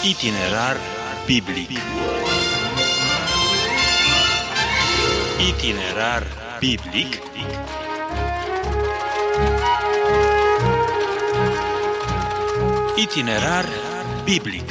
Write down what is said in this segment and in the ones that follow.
Itinerar biblic. Itinerar biblic. Itinerar biblic.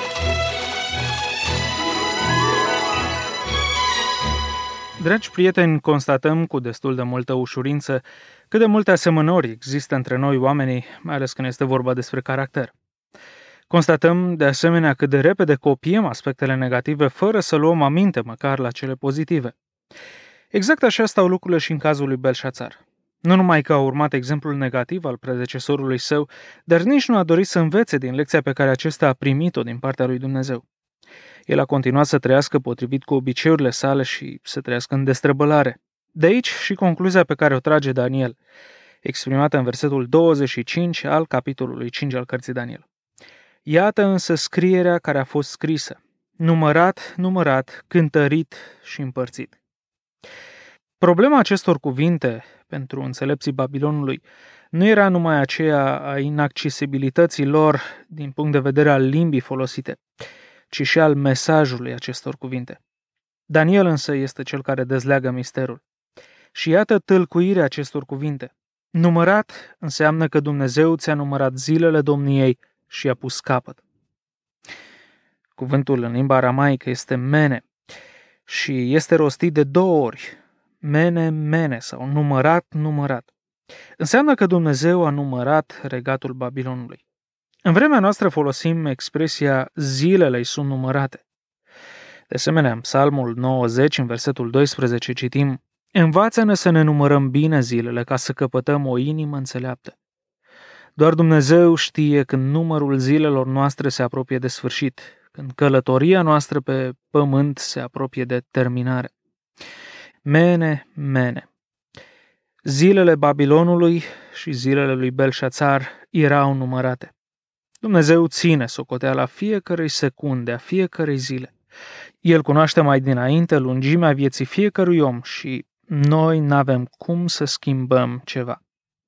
Dragi prieteni, constatăm cu destul de multă ușurință cât de multe asemănări există între noi oamenii, mai ales când este vorba despre caracter. Constatăm, de asemenea, cât de repede copiem aspectele negative fără să luăm aminte măcar la cele pozitive. Exact așa stau lucrurile și în cazul lui Belșațar. Nu numai că a urmat exemplul negativ al predecesorului său, dar nici nu a dorit să învețe din lecția pe care acesta a primit-o din partea lui Dumnezeu. El a continuat să trăiască potrivit cu obiceiurile sale și să trăiască în destrăbălare. De aici și concluzia pe care o trage Daniel, exprimată în versetul 25 al capitolului 5 al cărții Daniel. Iată însă scrierea care a fost scrisă, numărat, cântărit și împărțit. Problema acestor cuvinte pentru înțelepții Babilonului nu era numai aceea a inaccesibilității lor din punct de vedere al limbii folosite, ci și al mesajului acestor cuvinte. Daniel însă este cel care dezleagă misterul. Și iată tâlcuirea acestor cuvinte. Numărat înseamnă că Dumnezeu ți-a numărat zilele domniei și i-a pus capăt. Cuvântul în limba aramaică este mene și este rostit de 2 ori. Mene sau numărat. Înseamnă că Dumnezeu a numărat regatul Babilonului. În vremea noastră folosim expresia zilele îi sunt numărate. De asemenea, în Psalmul 90, în versetul 12, citim: Învață-ne să ne numărăm bine zilele ca să căpătăm o inimă înțeleaptă. Doar Dumnezeu știe când numărul zilelor noastre se apropie de sfârșit, când călătoria noastră pe pământ se apropie de terminare. Mene. Zilele Babilonului și zilele lui Belșațar erau numărate. Dumnezeu ține socoteala fiecărei secunde, a fiecărei zile. El cunoaște mai dinainte lungimea vieții fiecărui om și noi n-avem cum să schimbăm ceva.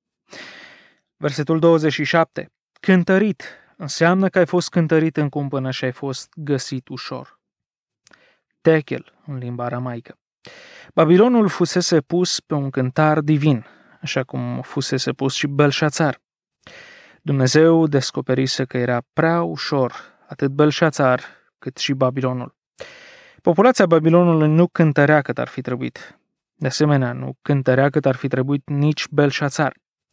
Versetul 27. Cântărit înseamnă că ai fost cântărit în cumpănă și ai fost găsit ușor. Techel, în limba aramaică. Babilonul fusese pus pe un cântar divin, așa cum fusese pus și Belșațar. Dumnezeu descoperise că era prea ușor atât Belșațar cât și Babilonul. Populația Babilonului nu cântărea cât ar fi trebuit. De asemenea, nu cântărea cât ar fi trebuit nici Belșațar.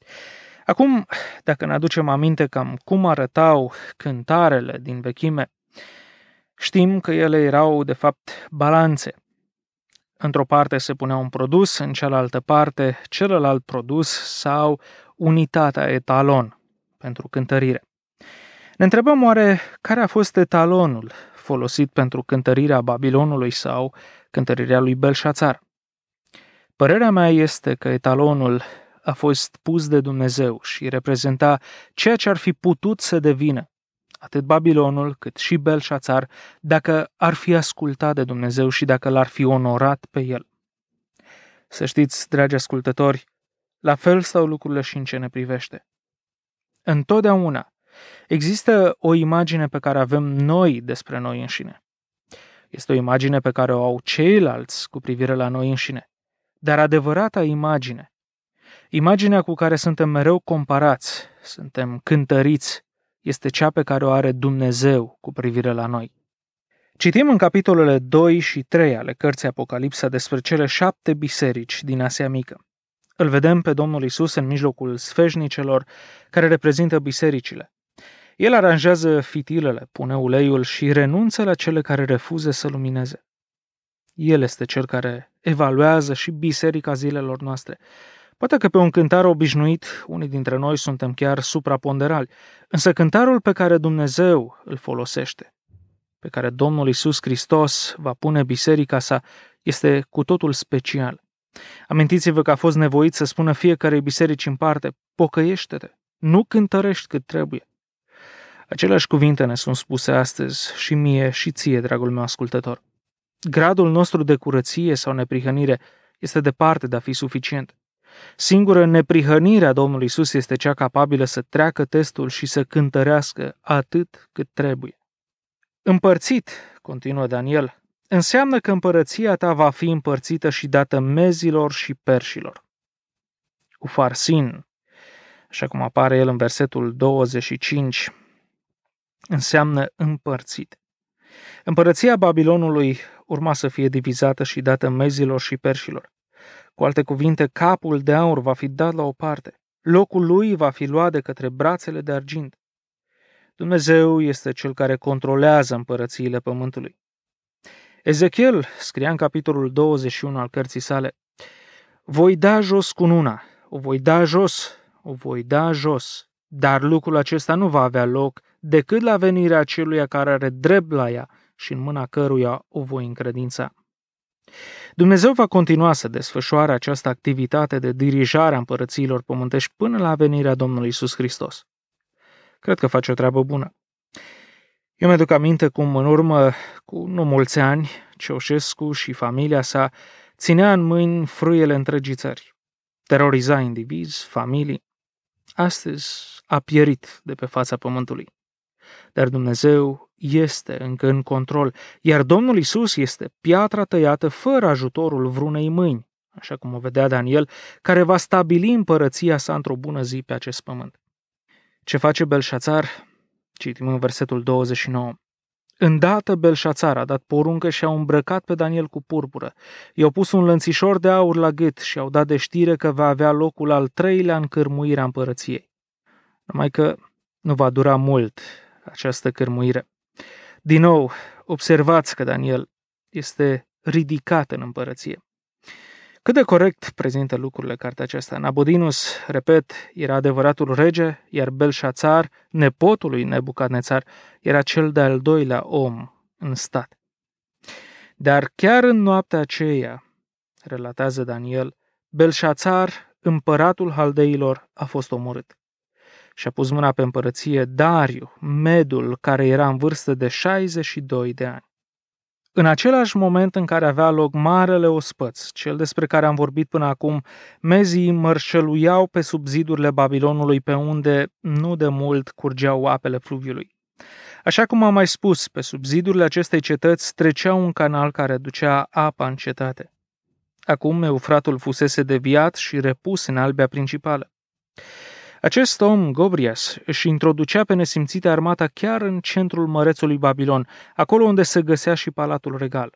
Acum, dacă ne aducem aminte cam cum arătau cântarele din vechime, știm că ele erau, de fapt, balanțe. Într-o parte se punea un produs, în cealaltă parte celălalt produs sau unitatea etalon pentru cântărire. Ne întrebăm oare care a fost etalonul folosit pentru cântărirea Babilonului sau cântărirea lui Belșațar? Părerea mea este că etalonul a fost pus de Dumnezeu și reprezenta ceea ce ar fi putut să devină atât Babilonul cât și Belșațar dacă ar fi ascultat de Dumnezeu și dacă l-ar fi onorat pe el. Să știți, dragi ascultători, la fel stau lucrurile și în ce ne privește. Întotdeauna există o imagine pe care avem noi despre noi înșine. Este o imagine pe care o au ceilalți cu privire la noi înșine. Dar adevărata imagine, imaginea cu care suntem mereu comparați, suntem cântăriți, este cea pe care o are Dumnezeu cu privire la noi. Citim în capitolele 2 și 3 ale cărții Apocalipsa despre cele 7 biserici din Asia Mică. Îl vedem pe Domnul Iisus în mijlocul sfeșnicelor care reprezintă bisericile. El aranjează fitilele, pune uleiul și renunță la cele care refuză să lumineze. El este cel care evaluează și biserica zilelor noastre. Poate că pe un cântar obișnuit, unii dintre noi suntem chiar supraponderali, însă cântarul pe care Dumnezeu îl folosește, pe care Domnul Iisus Hristos va pune biserica sa, este cu totul special. Amintiți-vă că a fost nevoit să spună fiecarei biserici în parte: pocăiește-te, nu cântărești cât trebuie. Aceleași cuvinte ne sunt spuse astăzi și mie și ție, dragul meu ascultător. Gradul nostru de curăție sau neprihănire este departe de a fi suficient. Singură neprihănirea Domnului Iisus este cea capabilă să treacă testul și să cântărească atât cât trebuie. Împărțit, continuă Daniel, înseamnă că împărăția ta va fi împărțită și dată mezilor și perșilor. Ufarsin, așa cum apare el în versetul 25, înseamnă împărțit. Împărăția Babilonului urma să fie divizată și dată mezilor și perșilor. Cu alte cuvinte, capul de aur va fi dat la o parte. Locul lui va fi luat de către brațele de argint. Dumnezeu este cel care controlează împărățiile pământului. Ezechiel scria în capitolul 21 al cărții sale: voi da jos cununa, o voi da jos, o voi da jos, dar lucrul acesta nu va avea loc decât la venirea aceluia care are drept la ea și în mâna căruia o voi încredința. Dumnezeu va continua să desfășoare această activitate de dirijare a împărățiilor pământești până la venirea Domnului Iisus Hristos. Cred că face o treabă bună. Eu mi-aduc aminte cum în urmă cu nu mulți ani, Ceaușescu și familia sa ținea în mâini frâiele întregii țări. Teroriza indivizi, familii. Astăzi a pierit de pe fața pământului. Dar Dumnezeu este încă în control, iar Domnul Iisus este piatra tăiată fără ajutorul vreunei mâini, așa cum o vedea Daniel, care va stabili împărăția sa într-o bună zi pe acest pământ. Ce face Belșațar? Citim în versetul 29. Îndată Belșațar a dat poruncă și a îmbrăcat pe Daniel cu purpură. I-au pus un lănțișor de aur la gât și au dat de știre că va avea locul al 3-lea în cârmuirea împărăției. Numai că nu va dura mult această cârmuire. Din nou, observați că Daniel este ridicat în împărăție. Cât de corect prezintă lucrurile cartea aceasta. Nabodinus, repet, era adevăratul rege, iar Belșațar, nepotul lui Nebucadnețar, era cel de-al doilea om în stat. Dar chiar în noaptea aceea, relatează Daniel, Belșațar, împăratul haldeilor, a fost omorât. Și-a pus mâna pe împărăție Dariu, medul, care era în vârstă de 62 de ani. În același moment în care avea loc marele ospăț, cel despre care am vorbit până acum, mezii mărșăluiau pe sub zidurile Babilonului, pe unde nu de mult curgeau apele fluviului. Așa cum am mai spus, pe sub zidurile acestei cetăți trecea un canal care ducea apa în cetate. Acum Eufratul fusese deviat și repus în albia principală. Acest om, Gobrias, își introducea pe nesimțite armata chiar în centrul mărețului Babilon, acolo unde se găsea și palatul regal.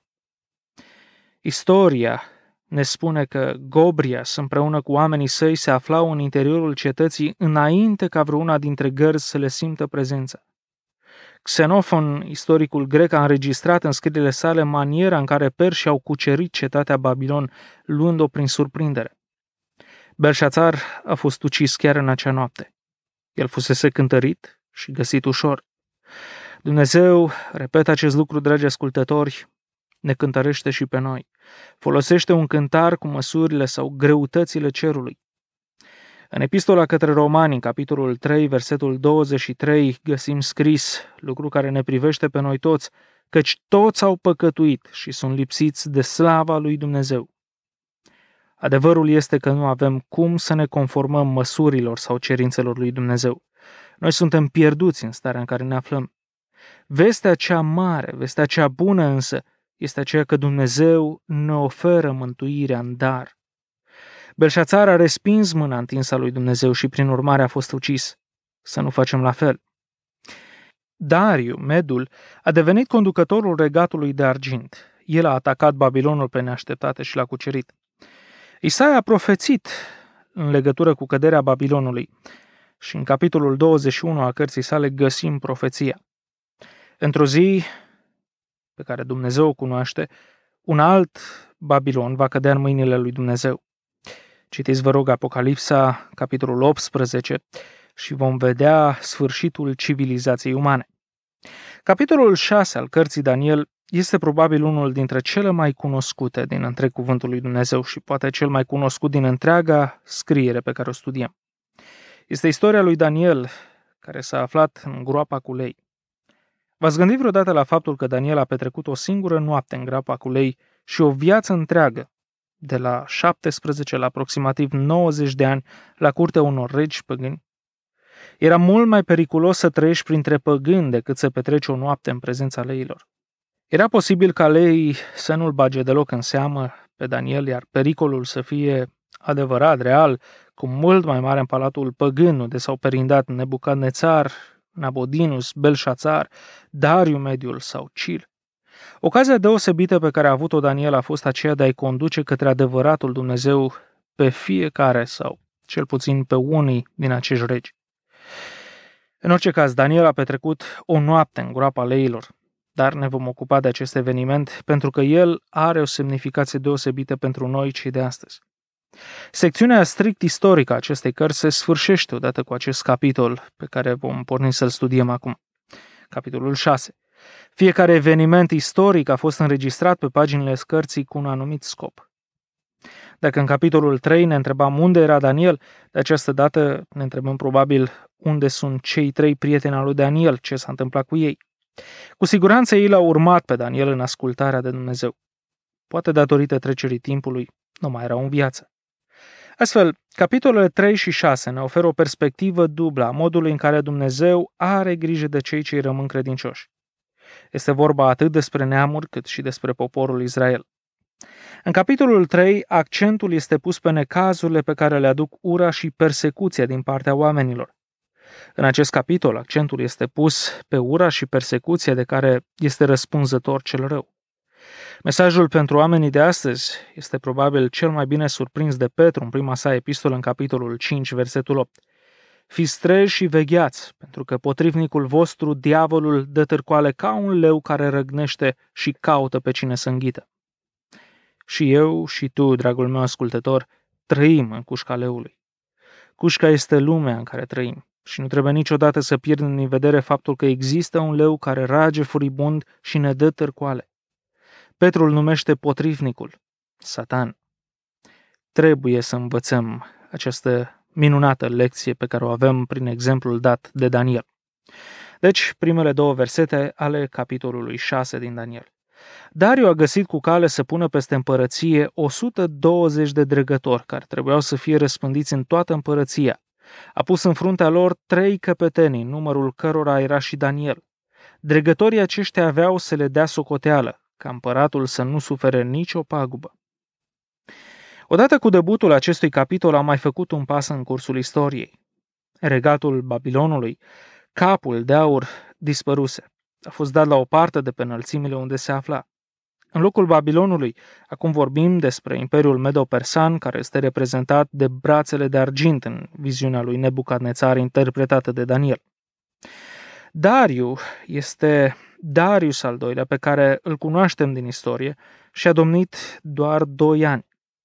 Istoria ne spune că Gobrias, împreună cu oamenii săi, se aflau în interiorul cetății înainte ca vreuna dintre gărzi să le simtă prezența. Xenofon, istoricul grec, a înregistrat în scrierile sale maniera în care perșii au cucerit cetatea Babilon, luând-o prin surprindere. Belșațar a fost ucis chiar în acea noapte. El fusese cântărit și găsit ușor. Dumnezeu, repet acest lucru, dragi ascultători, ne cântărește și pe noi. Folosește un cântar cu măsurile sau greutățile cerului. În epistola către Romani, în capitolul 3, versetul 23, găsim scris, lucru care ne privește pe noi toți, căci toți au păcătuit și sunt lipsiți de slava lui Dumnezeu. Adevărul este că nu avem cum să ne conformăm măsurilor sau cerințelor lui Dumnezeu. Noi suntem pierduți în starea în care ne aflăm. Vestea cea mare, vestea cea bună însă, este aceea că Dumnezeu ne oferă mântuirea în dar. Belșațar a respins mâna întinsă a lui Dumnezeu și prin urmare a fost ucis. Să nu facem la fel. Dariu, medul, a devenit conducătorul regatului de argint. El a atacat Babilonul pe neașteptate și l-a cucerit. Isaia a profețit în legătură cu căderea Babilonului și în capitolul 21 al cărții sale găsim profeția. Într-o zi pe care Dumnezeu o cunoaște, un alt Babilon va cădea în mâinile lui Dumnezeu. Citiți, vă rog, Apocalipsa, capitolul 18, și vom vedea sfârșitul civilizației umane. Capitolul 6 al cărții Daniel este probabil unul dintre cele mai cunoscute din întreg cuvântul lui Dumnezeu și poate cel mai cunoscut din întreaga scriere pe care o studiem. Este istoria lui Daniel, care s-a aflat în groapa cu lei. V-ați gândit vreodată la faptul că Daniel a petrecut o singură noapte în groapa cu lei și o viață întreagă, de la 17 la aproximativ 90 de ani, la curtea unor regi păgâni? Era mult mai periculos să trăiești printre păgâni decât să petreci o noapte în prezența leilor. Era posibil ca leii să nu-l bage deloc în seamă pe Daniel, iar pericolul să fie adevărat, real, cu mult mai mare în palatul păgân, unde s-au perindat Nebucadnețar, Nabodinus, Belșațar, Dariu Mediul sau Cir. Ocazia deosebită pe care a avut-o Daniel a fost aceea de a-i conduce către adevăratul Dumnezeu pe fiecare sau cel puțin pe unii din acești regi. În orice caz, Daniel a petrecut o noapte în groapa leilor, dar ne vom ocupa de acest eveniment pentru că el are o semnificație deosebită pentru noi cei de astăzi. Secțiunea strict istorică a acestei cărți se sfârșește odată cu acest capitol pe care vom porni să-l studiem acum. Capitolul 6. Fiecare eveniment istoric a fost înregistrat pe paginile cărții cu un anumit scop. Dacă în capitolul 3 ne întrebam unde era Daniel, de această dată ne întrebăm probabil unde sunt cei 3 prieteni al lui Daniel, ce s-a întâmplat cu ei. Cu siguranță ei l-au urmat pe Daniel în ascultarea de Dumnezeu. Poate datorită trecerii timpului, nu mai erau în viață. Astfel, capitolele 3 și 6 ne oferă o perspectivă dublă a modului în care Dumnezeu are grijă de cei ce îi rămân credincioși. Este vorba atât despre neamuri cât și despre poporul Israel. În capitolul 3, accentul este pus pe necazurile pe care le aduc ura și persecuția din partea oamenilor. În acest capitol, accentul este pus pe ura și persecuția de care este răspunzător cel rău. Mesajul pentru oamenii de astăzi este probabil cel mai bine surprins de Petru în prima sa epistolă în capitolul 5, versetul 8. Fiți treji și vegheați, pentru că potrivnicul vostru, diavolul, dă târcoale ca un leu care răgnește și caută pe cine să înghită. Și eu și tu, dragul meu ascultător, trăim în cușca leului. Cușca este lumea în care trăim și nu trebuie niciodată să pierdem din vedere faptul că există un leu care rage furibund și ne dă târcoale. Petru îl numește potrivnicul, Satan. Trebuie să învățăm această minunată lecție pe care o avem prin exemplul dat de Daniel. Deci, primele 2 versete ale capitolului 6 din Daniel. Dariu a găsit cu cale să pună peste împărăție 120 de dregători care trebuiau să fie răspândiți în toată împărăția. A pus în fruntea lor 3 căpetenii, numărul cărora era și Daniel. Dregătorii aceștia aveau să le dea socoteală, ca împăratul să nu sufere nicio pagubă. Odată cu debutul acestui capitol am mai făcut un pas în cursul istoriei. Regatul Babilonului, capul de aur, dispăruse. A fost dat la o parte de pe înălțimile unde se afla. În locul Babilonului, acum vorbim despre Imperiul Medo-Persan, care este reprezentat de brațele de argint în viziunea lui Nebucadnețar interpretată de Daniel. Dariu este Darius al II-lea, pe care îl cunoaștem din istorie și a domnit doar 2 ani.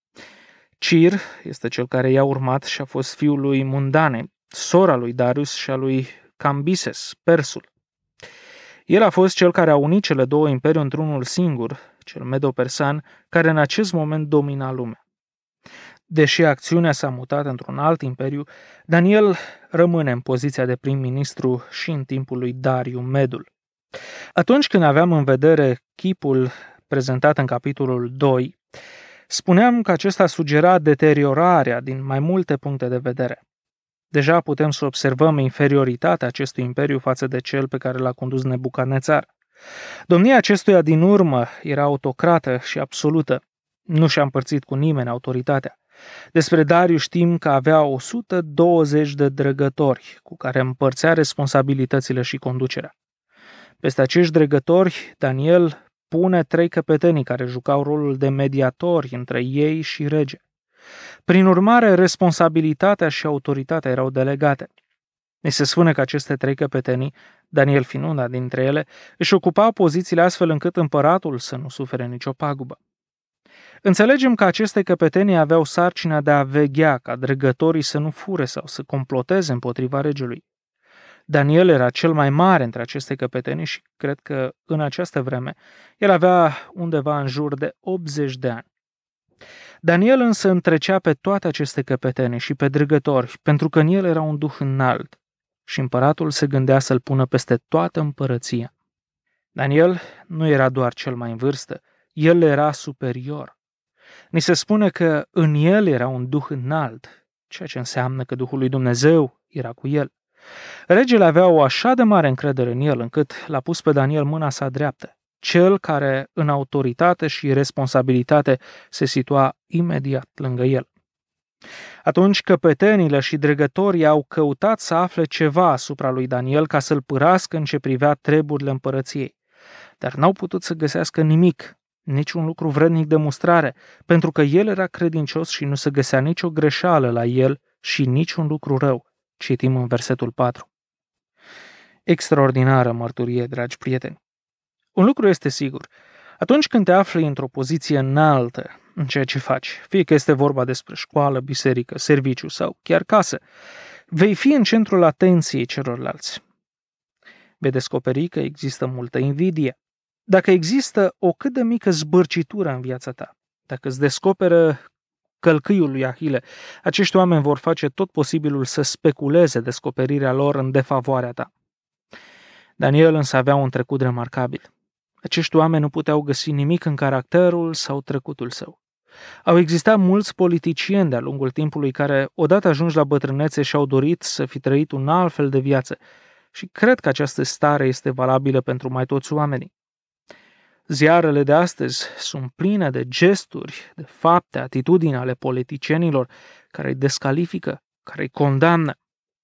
Cir este cel care i-a urmat și a fost fiul lui Mundane, sora lui Darius și a lui Cambises, persul. El a fost cel care a unit cele 2 imperii într-unul singur, cel Medo-Persan, care în acest moment domina lumea. Deși acțiunea s-a mutat într-un alt imperiu, Daniel rămâne în poziția de prim-ministru și în timpul lui Dariu Medul. Atunci când aveam în vedere chipul prezentat în capitolul 2, spuneam că acesta sugera deteriorarea din mai multe puncte de vedere. Deja putem să observăm inferioritatea acestui imperiu față de cel pe care l-a condus Nebucadnețar. Domnia acestuia din urmă era autocrată și absolută. Nu și-a împărțit cu nimeni autoritatea. Despre Dariu știm că avea 120 de dregători cu care împărțea responsabilitățile și conducerea. Peste acești dregători, Daniel pune 3 căpetenii care jucau rolul de mediatori între ei și rege. Prin urmare, responsabilitatea și autoritatea erau delegate. Ni se spune că aceste 3 căpetenii, Daniel fiind una dintre ele, își ocupau pozițiile astfel încât împăratul să nu sufere nicio pagubă. Înțelegem că aceste căpetenii aveau sarcina de a veghea ca dregătorii să nu fure sau să comploteze împotriva regelui. Daniel era cel mai mare între aceste căpetenii și cred că în această vreme el avea undeva în jur de 80 de ani. Daniel însă întrecea pe toate aceste căpetenii și pe dregători, pentru că în el era un duh înalt și împăratul se gândea să-l pună peste toată împărăția. Daniel nu era doar cel mai în vârstă, el era superior. Ni se spune că în el era un duh înalt, ceea ce înseamnă că Duhul lui Dumnezeu era cu el. Regele avea o așa de mare încredere în el, încât l-a pus pe Daniel mâna sa dreaptă, cel care în autoritate și responsabilitate se situa imediat lângă el. Atunci căpetenile și dregătorii au căutat să afle ceva asupra lui Daniel ca să-l pârască în ce privea treburile împărăției, dar n-au putut să găsească nimic, niciun lucru vrednic de mustrare, pentru că el era credincios și nu se găsea nicio greșeală la el și niciun lucru rău. Citim în versetul 4. Extraordinară mărturie, dragi prieteni. Un lucru este sigur. Atunci când te afli într-o poziție înaltă în ceea ce faci, fie că este vorba despre școală, biserică, serviciu sau chiar casă, vei fi în centrul atenției celorlalți. Vei descoperi că există multă invidie. Dacă există o cât de mică zbârcitură în viața ta, dacă îți descoperă călcâiul lui Ahile, acești oameni vor face tot posibilul să speculeze descoperirea lor în defavoarea ta. Daniel însă avea un trecut remarcabil. Acești oameni nu puteau găsi nimic în caracterul sau trecutul său. Au existat mulți politicieni de-a lungul timpului care, odată ajunși la bătrânețe, și-au dorit să fi trăit un alt fel de viață și cred că această stare este valabilă pentru mai toți oamenii. Ziarele de astăzi sunt pline de gesturi, de fapte, atitudini ale politicienilor care îi descalifică, care îi condamnă.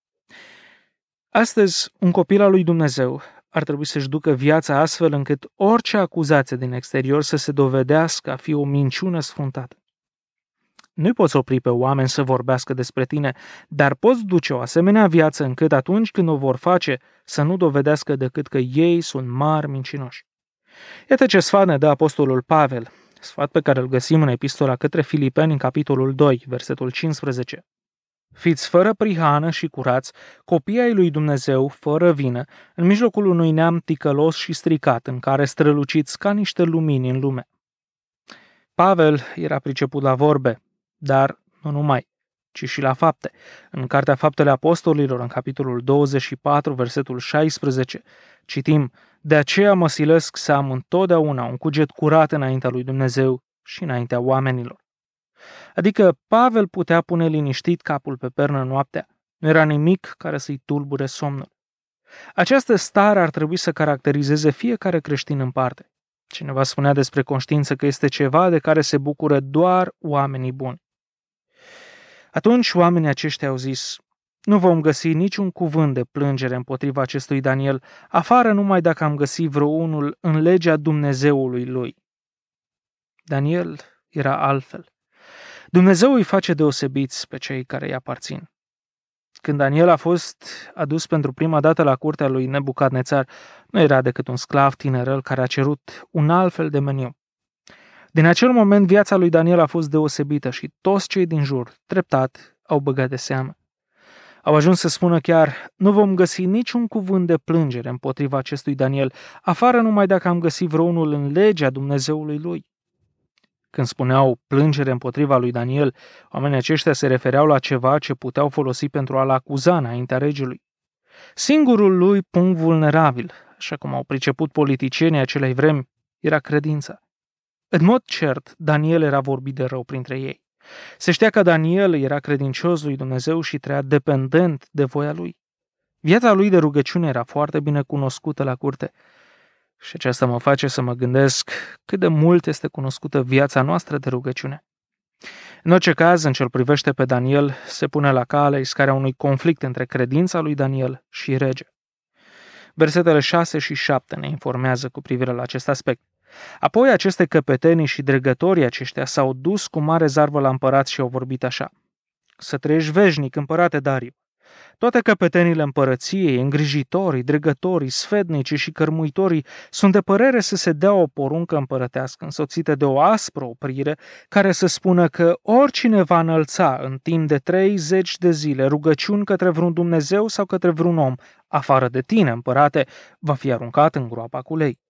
Astăzi, un copil al lui Dumnezeu ar trebui să-și ducă viața astfel încât orice acuzație din exterior să se dovedească a fi o minciună sfruntată. Nu-i poți opri pe oameni să vorbească despre tine, dar poți duce o asemenea viață încât atunci când o vor face să nu dovedească decât că ei sunt mari mincinoși. Iată ce sfat ne dă apostolul Pavel, sfat pe care îl găsim în epistola către Filipeni, în capitolul 2, versetul 15. Fiți fără prihană și curați, copii ai lui Dumnezeu, fără vină, în mijlocul unui neam ticălos și stricat, în care străluciți ca niște lumini în lume. Pavel era priceput la vorbe, dar nu numai, ci și la fapte. În Cartea Faptele Apostolilor, în capitolul 24, versetul 16, citim: De aceea mă silesc să am întotdeauna un cuget curat înaintea lui Dumnezeu și înaintea oamenilor. Adică Pavel putea pune liniștit capul pe pernă noaptea. Nu era nimic care să-i tulbure somnul. Această stare ar trebui să caracterizeze fiecare creștin în parte. Cineva spunea despre conștiință că este ceva de care se bucură doar oamenii buni. Atunci oamenii aceștia au zis: nu vom găsi niciun cuvânt de plângere împotriva acestui Daniel, afară numai dacă am găsit vreunul în legea Dumnezeului lui. Daniel era altfel. Dumnezeu îi face deosebiți pe cei care îi aparțin. Când Daniel a fost adus pentru prima dată la curtea lui Nebucadnețar, nu era decât un sclav tinerel care a cerut un alt fel de meniu. Din acel moment, viața lui Daniel a fost deosebită și toți cei din jur, treptat, au băgat de seamă. Au ajuns să spună chiar: nu vom găsi niciun cuvânt de plângere împotriva acestui Daniel, afară numai dacă am găsit vreunul în legea Dumnezeului lui. Când spuneau plângere împotriva lui Daniel, oamenii aceștia se refereau la ceva ce puteau folosi pentru a-l acuza înaintea regelui. Singurul lui punct vulnerabil, așa cum au priceput politicienii acelei vremi, era credința. În mod cert, Daniel era vorbit de rău printre ei. Se știa că Daniel era credincios lui Dumnezeu și trăia dependent de voia lui. Viața lui de rugăciune era foarte bine cunoscută la curte. Și aceasta mă face să mă gândesc cât de mult este cunoscută viața noastră de rugăciune. În orice caz, în ce îl privește pe Daniel, se pune la cale iscarea unui conflict între credința lui Daniel și rege. Versetele 6 și 7 ne informează cu privire la acest aspect. Apoi aceste căpetenii și dregătorii aceștia s-au dus cu mare zarvă la împărat și au vorbit așa: Să trăiești veșnic, împărate Dariu! Toate căpetenile împărăției, îngrijitorii, dregătorii, sfetnicii și cărmuitorii sunt de părere să se dea o poruncă împărătească însoțită de o aspră oprire care să spună că oricine va înălța în timp de 30 de zile rugăciuni către vreun Dumnezeu sau către vreun om, afară de tine, împărate, va fi aruncat în groapa cu lei.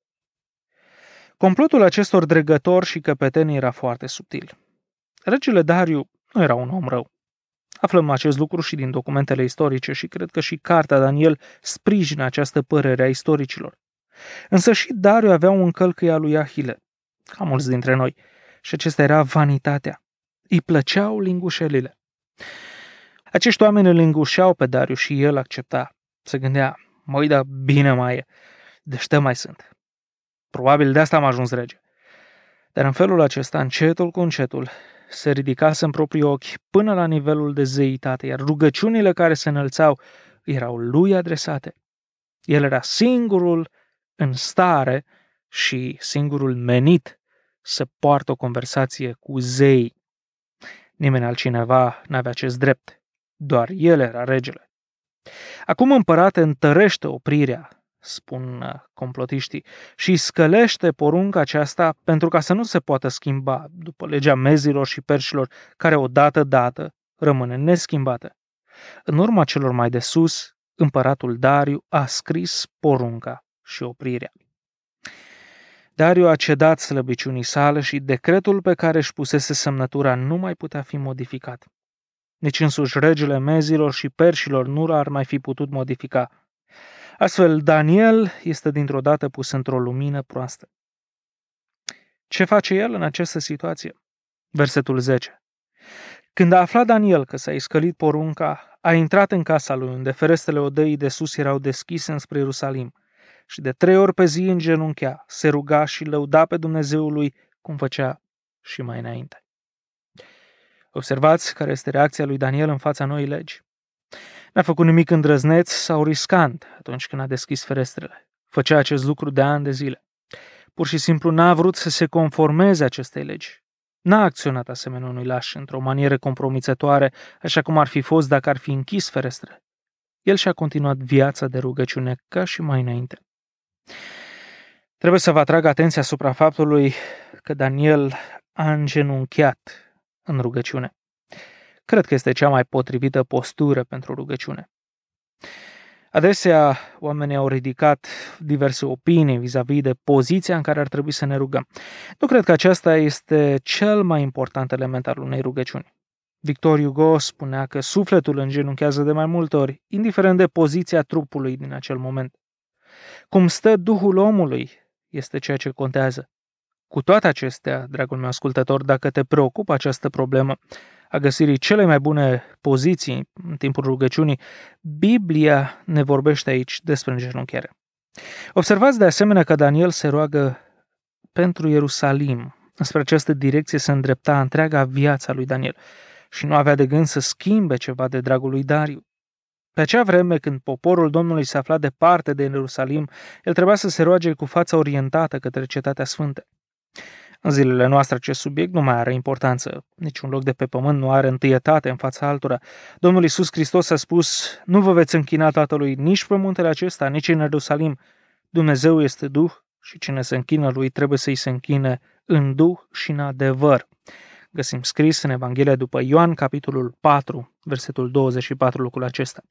Complotul acestor dregători și căpeteni era foarte subtil. Regele Dariu nu era un om rău. Aflăm acest lucru și din documentele istorice și cred că și cartea Daniel sprijină această părere a istoricilor. Însă și Dariu avea un călcâi al lui Ahile, ca mulți dintre noi, și acesta era vanitatea. Îi plăceau lingușelile. Acești oameni îl lingușeau pe Dariu și el accepta. Se gândea, măi, da bine mai e, deștept mai sunt. Probabil de asta am ajuns rege. Dar în felul acesta, încetul cu încetul, se ridicase în proprii ochi până la nivelul de zeitate, iar rugăciunile care se înălțau erau lui adresate. El era singurul în stare și singurul menit să poartă o conversație cu zei. Nimeni altcineva n-avea acest drept, doar el era regele. Acum, împărate, întărește oprirea, spun complotiștii, și scălește porunca aceasta pentru ca să nu se poată schimba după legea mezilor și perșilor, care odată dată rămâne neschimbată. În urma celor mai de sus, împăratul Dariu a scris porunca și oprirea. Dariu a cedat slăbiciunii sale și decretul pe care își pusese semnătura nu mai putea fi modificat. Nici însuși regele mezilor și perșilor nu l-ar mai fi putut modifica. Astfel, Daniel este dintr-o dată pus într-o lumină proastă. Ce face el în această situație? Versetul 10. Când a aflat Daniel că s-a iscălit porunca, a intrat în casa lui, unde ferestrele odăii de sus erau deschise înspre Ierusalim, și de 3 ori pe zi îngenunchea, se ruga și lăuda pe Dumnezeul lui, cum făcea și mai înainte. Observați care este reacția lui Daniel în fața noii legi. N-a făcut nimic îndrăzneț sau riscant atunci când a deschis ferestrele. Făcea acest lucru de ani de zile. Pur și simplu n-a vrut să se conformeze acestei legi. N-a acționat asemenea unui laș într-o manieră compromițătoare, așa cum ar fi fost dacă ar fi închis ferestrele. El și-a continuat viața de rugăciune ca și mai înainte. Trebuie să vă atrag atenția asupra faptului că Daniel a îngenunchiat în rugăciune. Cred că este cea mai potrivită postură pentru rugăciune. Adesea, oamenii au ridicat diverse opinii vis-a-vis de poziția în care ar trebui să ne rugăm. Nu cred că aceasta este cel mai important element al unei rugăciuni. Victor Hugo spunea că sufletul îngenunchează de mai multe ori, indiferent de poziția trupului din acel moment. Cum stă Duhul omului este ceea ce contează. Cu toate acestea, dragul meu ascultător, dacă te preocupă această problemă a găsirii cele mai bune poziții în timpul rugăciunii, Biblia ne vorbește aici despre îngenunchiere. Observați de asemenea că Daniel se roagă pentru Ierusalim. Înspre această direcție se îndrepta întreaga viața lui Daniel și nu avea de gând să schimbe ceva de dragul lui Dariu. Pe acea vreme, când poporul Domnului se afla departe de Ierusalim, el trebuia să se roage cu fața orientată către Cetatea Sfântă. În zilele noastre acest subiect nu mai are importanță. Niciun loc de pe pământ nu are întâietate în fața altora. Domnul Iisus Hristos a spus, nu vă veți închina Tatălui nici pe muntele acesta, nici în Ierusalim. Dumnezeu este Duh și cine se închină lui trebuie să-i se închine în Duh și în adevăr. Găsim scris în Evanghelia după Ioan, capitolul 4, versetul 24, lucrul acesta.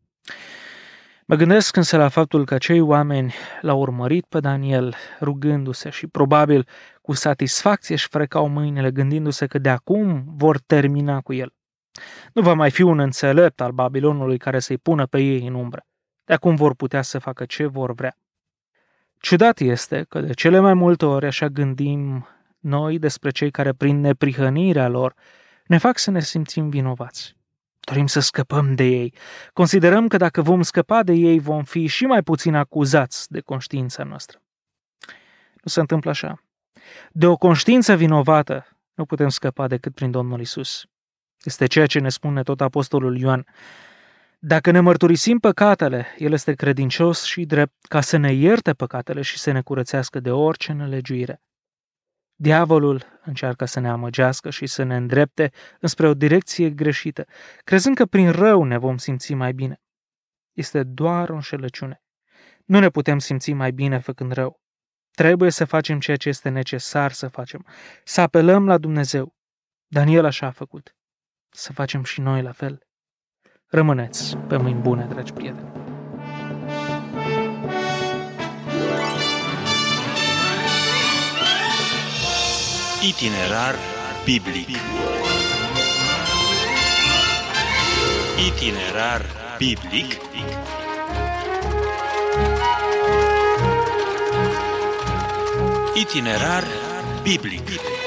Mă gândesc însă la faptul că acei oameni l-au urmărit pe Daniel rugându-se și probabil cu satisfacție își frecau mâinile gândindu-se că de acum vor termina cu el. Nu va mai fi un înțelept al Babilonului care să-i pună pe ei în umbră. De acum vor putea să facă ce vor vrea. Ciudat este că de cele mai multe ori așa gândim noi despre cei care prin neprihănirea lor ne fac să ne simțim vinovați. Dorim să scăpăm de ei. Considerăm că dacă vom scăpa de ei, vom fi și mai puțin acuzați de conștiința noastră. Nu se întâmplă așa. De o conștiință vinovată nu putem scăpa decât prin Domnul Isus. Este ceea ce ne spune tot apostolul Ioan. Dacă ne mărturisim păcatele, El este credincios și drept ca să ne ierte păcatele și să ne curățească de orice nelegiuire. Diavolul încearcă să ne amăgească și să ne îndrepte înspre o direcție greșită, crezând că prin rău ne vom simți mai bine. Este doar o înșelăciune. Nu ne putem simți mai bine făcând rău. Trebuie să facem ceea ce este necesar să facem, să apelăm la Dumnezeu. Daniel așa a făcut. Să facem și noi la fel. Rămâneți pe mâini bune, dragi prieteni. Itinerar biblic. Itinerar biblic. Itinerar biblic.